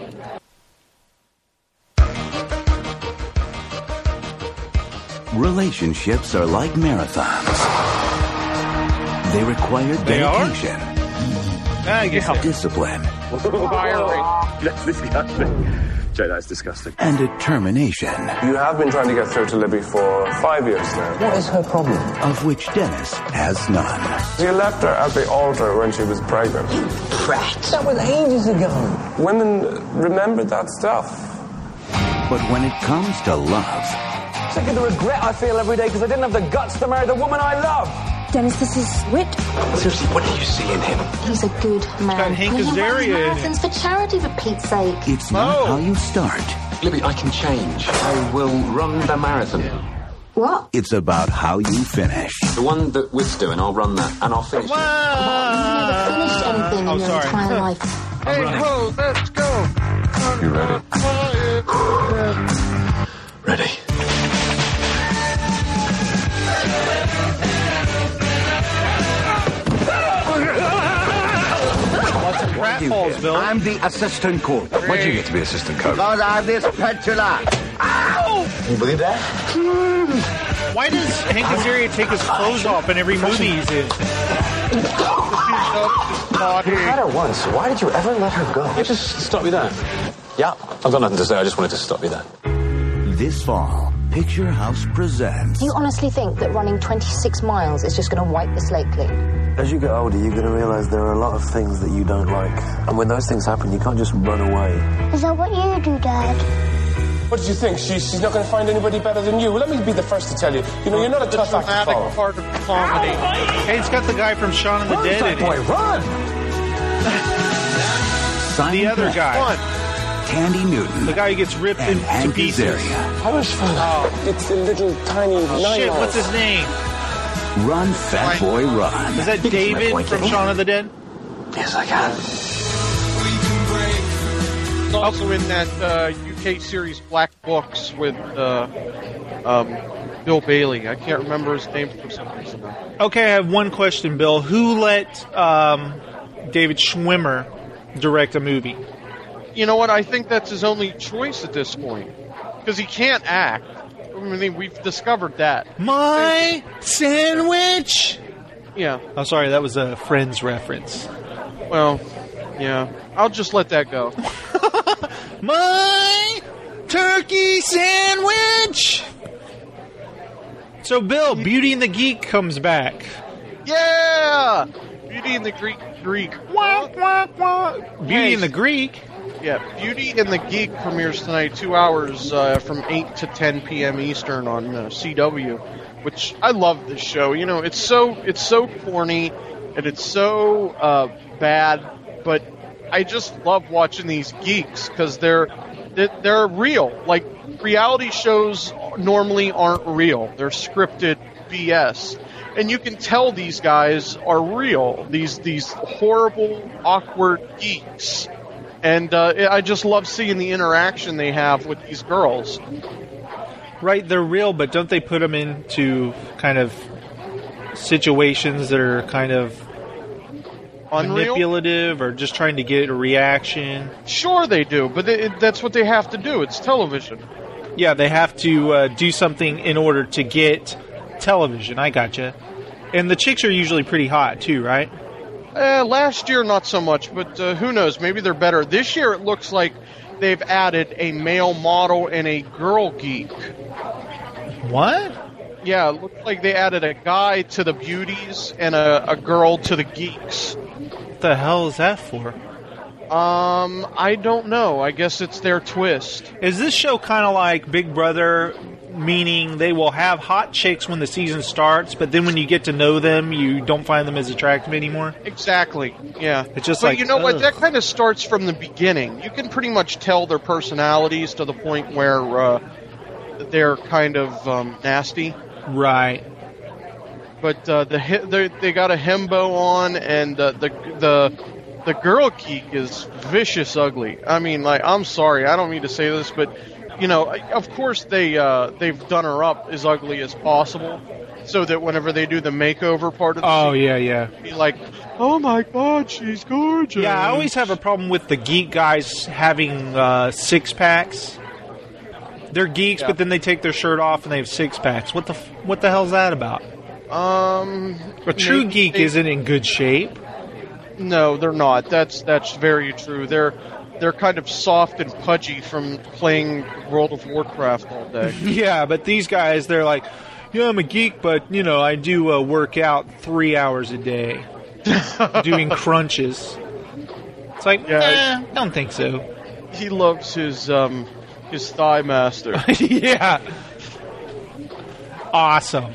Relationships are like marathons. They require dedication. I guess discipline. That's disgusting. Jay, that's disgusting. And determination. You have been trying to get through to Libby for 5 years now. What is her problem? Of which Dennis has none. You left her at the altar when she was pregnant. You prat. That was ages ago. Women remember that stuff. But when it comes to love... Sick of the regret I feel every day because I didn't have the guts to marry the woman I love. Dennis, this is Whit. Seriously, what do you see in him? He's a good man. Got Hank Azaria in it. Marathons for charity, for Pete's sake. It's not how you start. Libby, I can change. I will run the marathon. What? It's about how you finish. The one that Whit's doing, I'll run that, and I'll finish it. You've never finished anything in your entire life. Hey, whoa, let's go. You ready? Ready. Bill. I'm the assistant coach. Why'd you get to be assistant coach? Because I'm this petulant. Ow! Can you believe that? Why does Hank Azaria take his clothes off in every movie he's in? You had her once. Why did you ever let her go? You just stop me there. Yeah, I've got nothing to say. I just wanted to stop you there. This fall, Picture House presents... Do you honestly think that running 26 miles is just going to wipe the slate clean? As you get older, you're going to realise there are a lot of things that you don't like. And when those things happen, you can't just run away. Is that what you do, Dad? What did you think? She's not going to find anybody better than you? Well, let me be the first to tell you. You're not a tough act to follow. Part of comedy. Hey, it's got the guy from Shaun of the Dead in it. Boy, run! The other guy. Tandy Newton. The guy who gets ripped and into Hank pieces. Azaria. How much fun? It's a little tiny... Shit, what's his name? Run, Fat Boy, Run. Is that David from Shaun of the Dead? Yes, I can. He's also in that UK series Black Books with Bill Bailey. I can't remember his name for some reason. Okay, I have one question, Bill. Who let David Schwimmer direct a movie? You know what? I think that's his only choice at this point. Because he can't act. I mean, we've discovered that. My sandwich? Yeah. I'm sorry, that was a Friends reference. Well, yeah. I'll just let that go. My turkey sandwich! So, Bill, Beauty and the Geek comes back. Yeah! Beauty and the Greek. Wah, wah, wah. Beauty and the Greek? Yeah, Beauty and the Geek premieres tonight, 2 hours from 8 to 10 p.m. Eastern on CW, which I love this show. You know, it's so corny and it's so bad, but I just love watching these geeks because they're real. Like, reality shows normally aren't real. They're scripted BS. And you can tell these guys are real. These horrible, awkward geeks. And I just love seeing the interaction they have with these girls. Right, they're real, but don't they put them into kind of situations that are kind of unreal? Manipulative or just trying to get a reaction? Sure they do, but that's what they have to do. It's television. Yeah, they have to do something in order to get television. I gotcha. And the chicks are usually pretty hot, too, right? Last year, not so much, but who knows? Maybe they're better. This year, it looks like they've added a male model and a girl geek. What? Yeah, it looks like they added a guy to the beauties and a girl to the geeks. What the hell is that for? I don't know. I guess it's their twist. Is this show kind of like Big Brother, meaning they will have hot chicks when the season starts, but then when you get to know them, you don't find them as attractive anymore? Exactly, yeah. It's just but like, you know what? ugh. That kind of starts from the beginning. You can pretty much tell their personalities to the point where they're kind of nasty. Right. But they got a hembo on, and the girl geek is vicious ugly. I mean, like, I'm sorry, I don't mean to say this, but you know, of course they've done her up as ugly as possible, so that whenever they do the makeover part of the scene, yeah, be like, oh my god, she's gorgeous. Yeah, I always have a problem with the geek guys having six packs. They're geeks, but then they take their shirt off and they have six packs. What the hell's that about? A true geek isn't in good shape. No, they're not. That's very true. They're kind of soft and pudgy from playing World of Warcraft all day. Yeah, but these guys, they're like, yeah, I'm a geek, but, you know, I do work out 3 hours a day doing crunches. It's like, I don't think so. He loves his Thigh Master. Yeah. Awesome.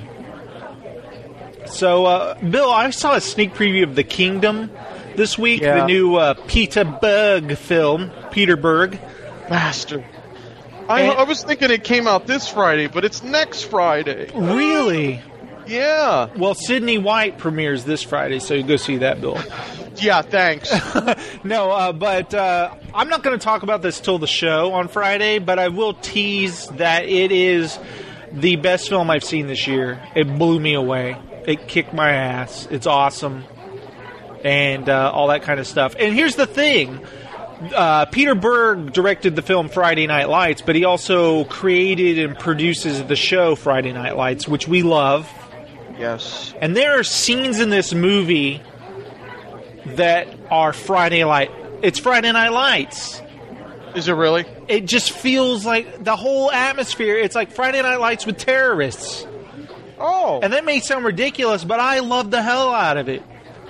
So, Bill, I saw a sneak preview of The Kingdom this week, the new Peter Berg film. Peter Berg. Bastard. I was thinking it came out this Friday, but it's next Friday. Really? Yeah. Well, Sydney White premieres this Friday, so you go see that, Bill. Yeah, thanks. No, but I'm not going to talk about this till the show on Friday, but I will tease that it is the best film I've seen this year. It blew me away. It kicked my ass. It's awesome. And all that kind of stuff. And here's the thing. Peter Berg directed the film Friday Night Lights, but he also created and produces the show Friday Night Lights, which we love. Yes. And there are scenes in this movie that are It's Friday Night Lights. Is it really? It just feels like the whole atmosphere. It's like Friday Night Lights with terrorists. Oh. And that may sound ridiculous, but I love the hell out of it.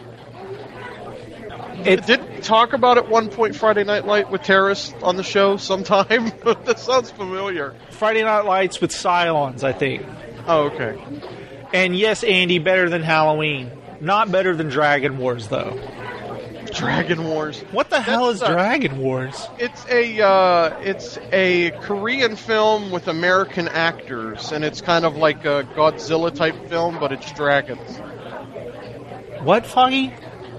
Did we talk about at one point Friday Night Light with terrorists on the show sometime? That sounds familiar. Friday Night Lights with Cylons, I think. Oh, okay. And yes, Andy, better than Halloween. Not better than Dragon Wars, though. Dragon Wars. What the hell is Dragon Wars? It's a Korean film with American actors, and it's kind of like a Godzilla type film, but it's dragons. What, Foggy?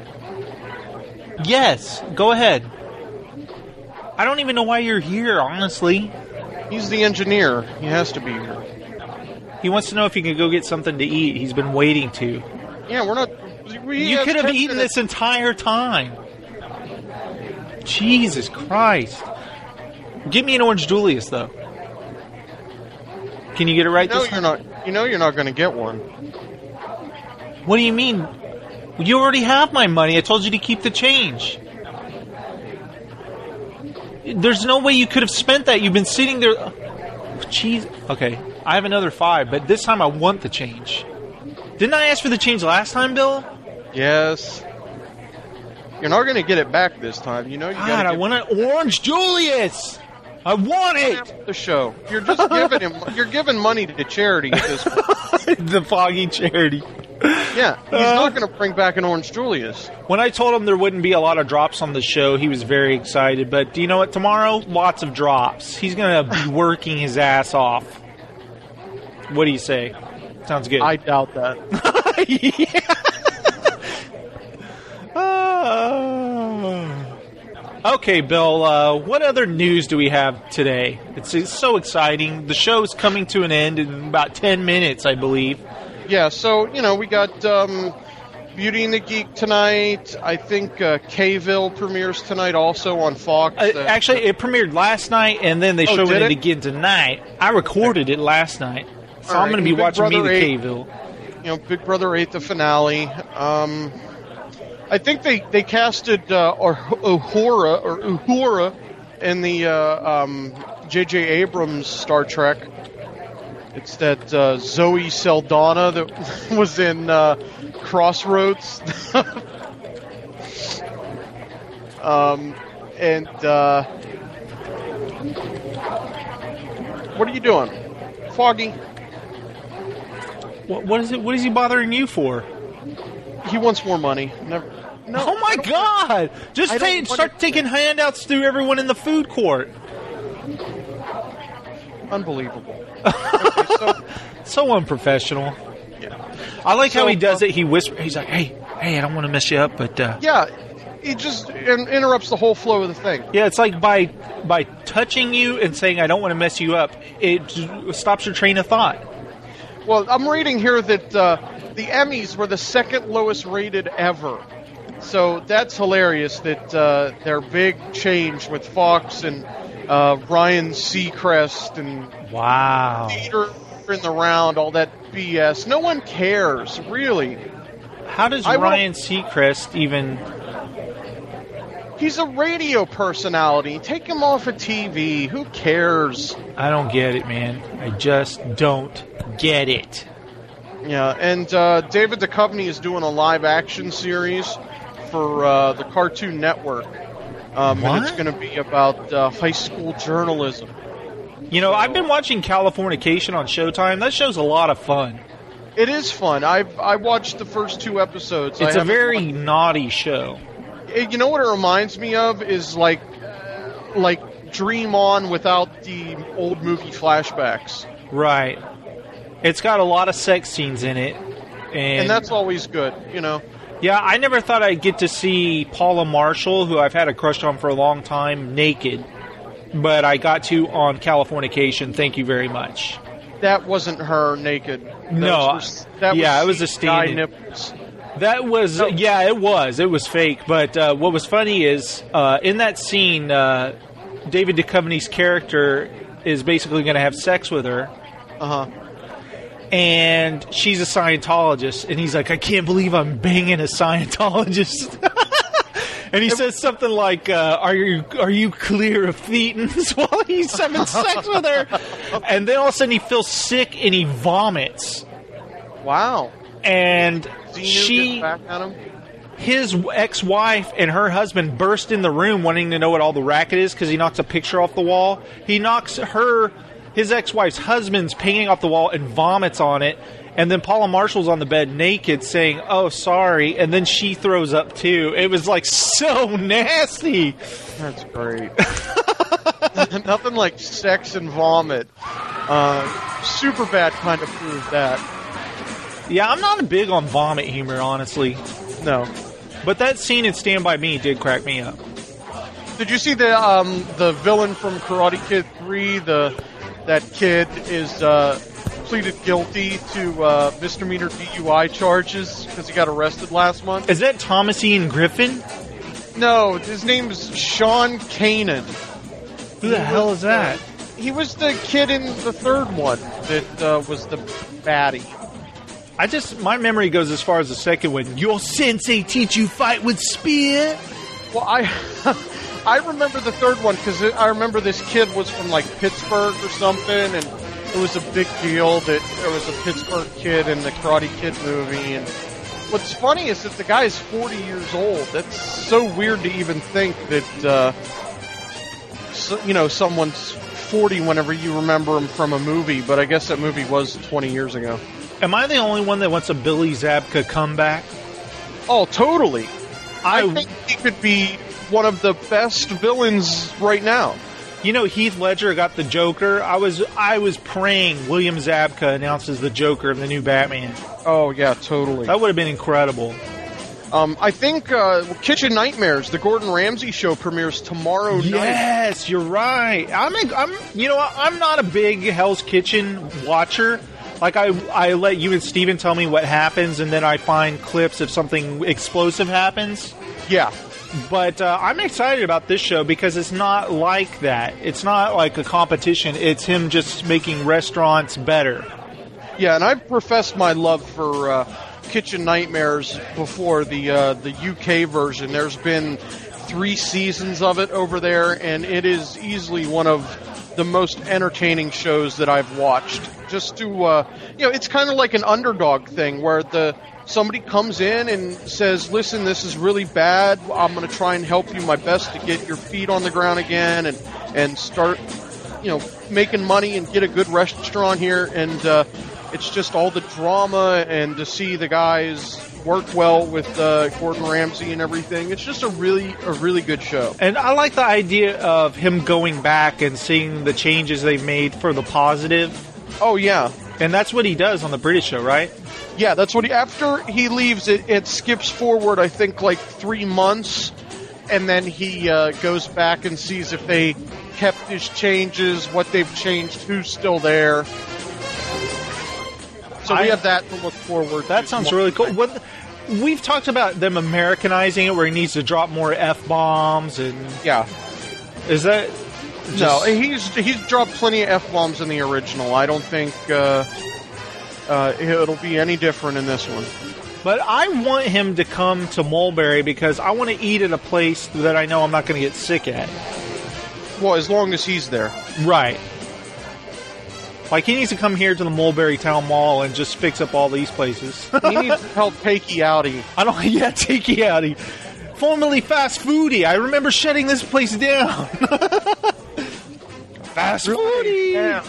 Yes, go ahead. I don't even know why you're here, honestly. He's the engineer. He has to be here. He wants to know if he can go get something to eat. He's been waiting to. Yeah, we're not... You could have eaten this entire time. Jesus Christ. Give me an Orange Julius, though. Can you get it right this time? You know you're not going to get one. What do you mean? You already have my money. I told you to keep the change. There's no way you could have spent that. You've been sitting there... Jeez. Okay. I have another 5, but this time I want the change. Didn't I ask for the change last time, Bill? Yes. You're not going to get it back this time. You know. God, I want an Orange Julius. I want it. The show. You're just giving him. You're giving money to charity at this point. The Foggy charity. Yeah, he's not going to bring back an Orange Julius. When I told him there wouldn't be a lot of drops on the show, he was very excited. But do you know what? Tomorrow, lots of drops. He's going to be working his ass off. What do you say? Sounds good. I doubt that. Okay, Bill, what other news do we have today? It's so exciting. The show's coming to an end in about 10 minutes, I believe. Yeah, so, we got Beauty and the Geek tonight. I think K-ville premieres tonight also on Fox. Actually, it premiered last night, and then they showed it again tonight. I recorded it last night, so I'm going to be watching the K-ville. Big Brother 8, the finale. I think they casted Uhura in the J.J. Abrams Star Trek. It's that Zoe Saldana that was in Crossroads. What are you doing, Foggy? What is it? What is he bothering you for? He wants more money. No, oh my God! Just start taking handouts through everyone in the food court. Unbelievable. So unprofessional. Yeah. I like how he does it. He whispers. He's like, "Hey, I don't want to mess you up, but yeah." He just interrupts the whole flow of the thing. Yeah, it's like by touching you and saying, "I don't want to mess you up," it stops your train of thought. Well, I'm reading here that the Emmys were the second lowest rated ever. So that's hilarious that their big change with Fox and Ryan Seacrest and Peter in the Round, all that BS. No one cares, really. How does Ryan Seacrest even... He's a radio personality. Take him off of TV. Who cares? I don't get it, man. I just don't get it. Yeah, and David Duchovny is doing a live-action series for the Cartoon Network. And it's going to be about high school journalism. I've been watching Californication on Showtime. That show's a lot of fun. It is fun. I watched the first 2 episodes. It's a very naughty show. You know what it reminds me of is like Dream On without the old movie flashbacks. Right. It's got a lot of sex scenes in it. And that's always good, Yeah, I never thought I'd get to see Paula Marshall, who I've had a crush on for a long time, naked. But I got to on Californication. Thank you very much. That wasn't her naked. It was a stand-in. Nipples. That was, it was. It was fake. But what was funny is, in that scene, David Duchovny's character is basically going to have sex with her. Uh-huh. And she's a Scientologist. And he's like, I can't believe I'm banging a Scientologist. And he says something like, are you clear of thetans while he's having sex with her? And then all of a sudden he feels sick and he vomits. Wow. And his ex-wife and her husband burst in the room wanting to know what all the racket is because he knocks a picture off the wall. He knocks his ex-wife's husband's painting off the wall and vomits on it. And then Paula Marshall's on the bed naked saying, oh, sorry. And then she throws up too. It was like so nasty. That's great. Nothing like sex and vomit. Superbad kind of proved that. Yeah, I'm not big on vomit humor, honestly. No. But that scene in Stand By Me did crack me up. Did you see the villain from Karate Kid 3? That kid is pleaded guilty to misdemeanor DUI charges because he got arrested last month. Is that Thomas Ian Griffin? No, his name is Sean Kanan. Who the hell is that? He was the kid in the third one that was the baddie. My memory goes as far as the second one. Your sensei teach you fight with spear? Well, I remember the third one because I remember this kid was from like Pittsburgh or something, and it was a big deal that there was a Pittsburgh kid in the Karate Kid movie. And what's funny is that the guy is 40 years old. That's so weird to even think that, someone's 40 whenever you remember him from a movie, but I guess that movie was 20 years ago. Am I the only one that wants a Billy Zabka comeback? Oh, totally. I think he could be one of the best villains right now. You know, Heath Ledger got the Joker. I was praying William Zabka announces the Joker of the new Batman. Oh, yeah, totally. That would have been incredible. I think Kitchen Nightmares, the Gordon Ramsay show, premieres tomorrow night. Yes, you're right. I'm not a big Hell's Kitchen watcher. Like, I let you and Steven tell me what happens, and then I find clips if something explosive happens. Yeah. But I'm excited about this show because it's not like that. It's not like a competition. It's him just making restaurants better. Yeah, and I've professed my love for Kitchen Nightmares before, the UK version. There's been 3 seasons of it over there, and it is easily one of the most entertaining shows that I've watched. Just to, it's kind of like an underdog thing where somebody comes in and says, listen, this is really bad. I'm going to try and help you my best to get your feet on the ground again and start, making money and get a good restaurant here. And it's just all the drama and to see the guys work well with Gordon Ramsay and everything. It's just a really good show. And I like the idea of him going back and seeing the changes they've made for the positive. Oh, yeah. And that's what he does on the British show, right? Yeah, that's what after he leaves, it skips forward, I think, like 3 months, and then he goes back and sees if they kept his changes, what they've changed, who's still there. So we have that to look forward to. That sounds really cool. We've talked about them Americanizing it, where he needs to drop more F-bombs, and... Yeah. Is that... No, he's dropped plenty of F-bombs in the original. I don't think it'll be any different in this one. But I want him to come to Mulberry because I want to eat at a place that I know I'm not going to get sick at. Well, as long as he's there. Right. Like, he needs to come here to the Mulberry Town Mall and just fix up all these places. He needs to help Takey Outie. Takey Outie. Formerly Fast Foodie. I remember shutting this place down. Fast Foodie. Yeah.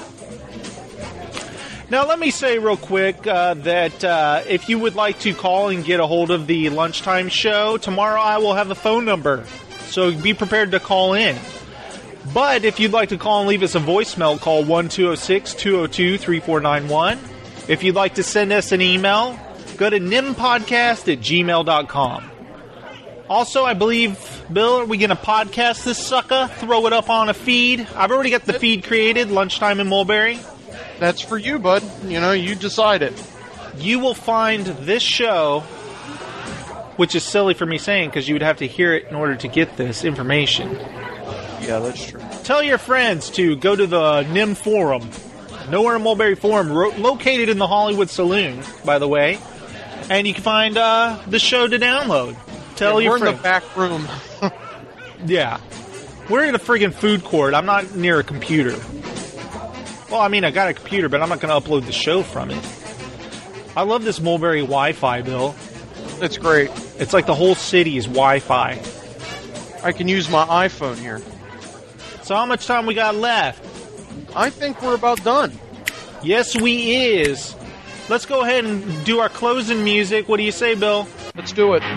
Now, let me say real quick that if you would like to call and get a hold of the Lunchtime Show, tomorrow I will have a phone number. So be prepared to call in. But if you'd like to call and leave us a voicemail, call 1-206-202-3491. If you'd like to send us an email, go to nimpodcast@gmail.com. Also, I believe, Bill, are we going to podcast this sucker? Throw it up on a feed? I've already got the feed created, Lunchtime in Mulberry. That's for you, bud. You decide it. You will find this show, which is silly for me saying because you would have to hear it in order to get this information. Yeah, that's true. Tell your friends to go to the NIM Forum. Nowhere in Mulberry Forum, located in the Hollywood Saloon, by the way. And you can find the show to download. Tell your friends. We're in the back room. Yeah. We're in a friggin' food court. I'm not near a computer. Well, I mean, I got a computer, but I'm not going to upload the show from it. I love this Mulberry Wi-Fi, Bill. It's great. It's like the whole city is Wi-Fi. I can use my iPhone here. So how much time we got left? I think we're about done. Yes, we is. Let's go ahead and do our closing music. What do you say, Bill? Let's do it.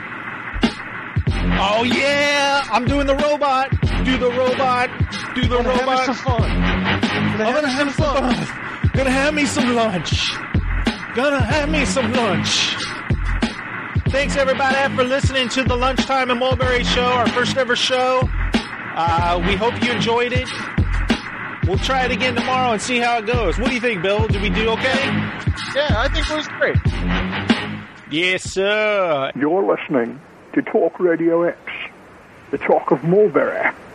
Oh, yeah! I'm doing the robot. Do the robot. Do the robot. Have some fun. I'm gonna have some fun. Gonna have me some lunch. Gonna have me some lunch. Thanks, everybody, for listening to the Lunchtime in Mulberry show, our first ever show. We hope you enjoyed it. We'll try it again tomorrow and see how it goes. What do you think, Bill? Did we do okay? Yeah, I think it was great. Yes, sir. You're listening to Talk Radio X, the talk of Mulberry.